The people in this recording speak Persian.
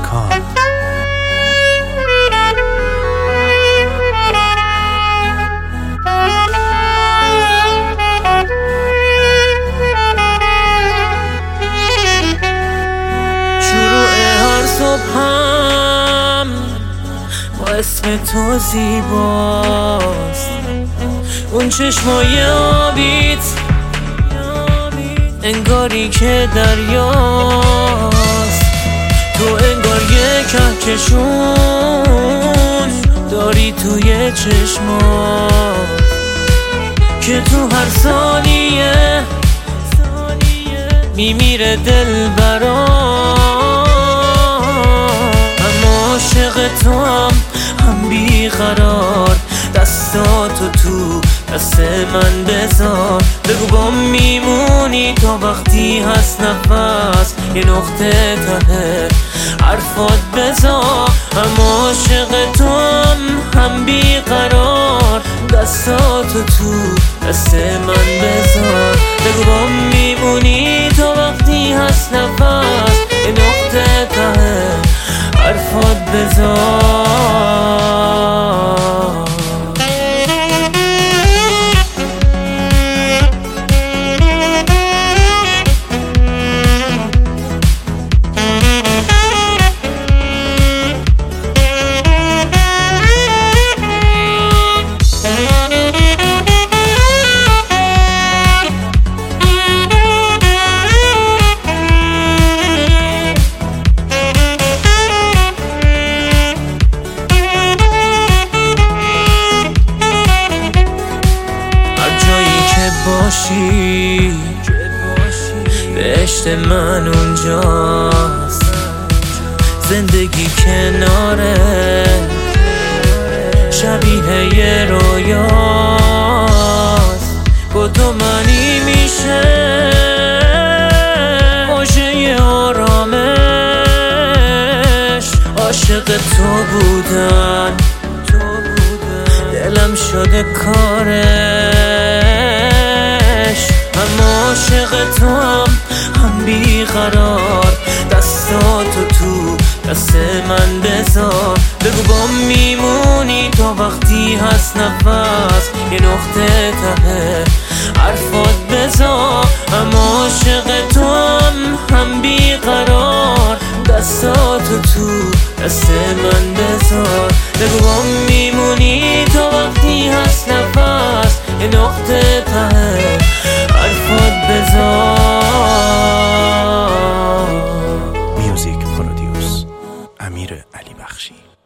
کار. شروع هر صبحم با اسم تو زیباست، اون چشمای آبیت انگاری که دریاست. تو انگار یه کهکشون داری توی چشمات که تو هر ثانیه میمیره دل برام. اما عاشق تو هم بیقرار، دستاتو تو دست من بذار. بگو با میمونی تا وقتی هست نفس، یه نقطه ته حرفات بذار. اما عاشق تو هم بیقرار، دستاتو تو دست من بذار. بگو با میمونی تا وقتی هست نفس، یه نقطه ته حرفات بذار. باشی بهشت من اونجاست، زندگی کناره شبیه یه رویاست. با تو منی میشه باشه یه آرامش. عاشق تو بودن دلم شده کارش. اما عاشق تو هم بیقرار، دستاتو تو دست من بذار. بگو با میمونی تا وقتی هست نفس، یه نقطه ته حرفات بذار. اما عاشق تو هم بیقرار، دستاتو تو دست من بذار. بگو با میمونی تا وقتی هست نفس، یه نقطه ته حرفات بذار. میوزیک پرودیوس امیر علی بخشی.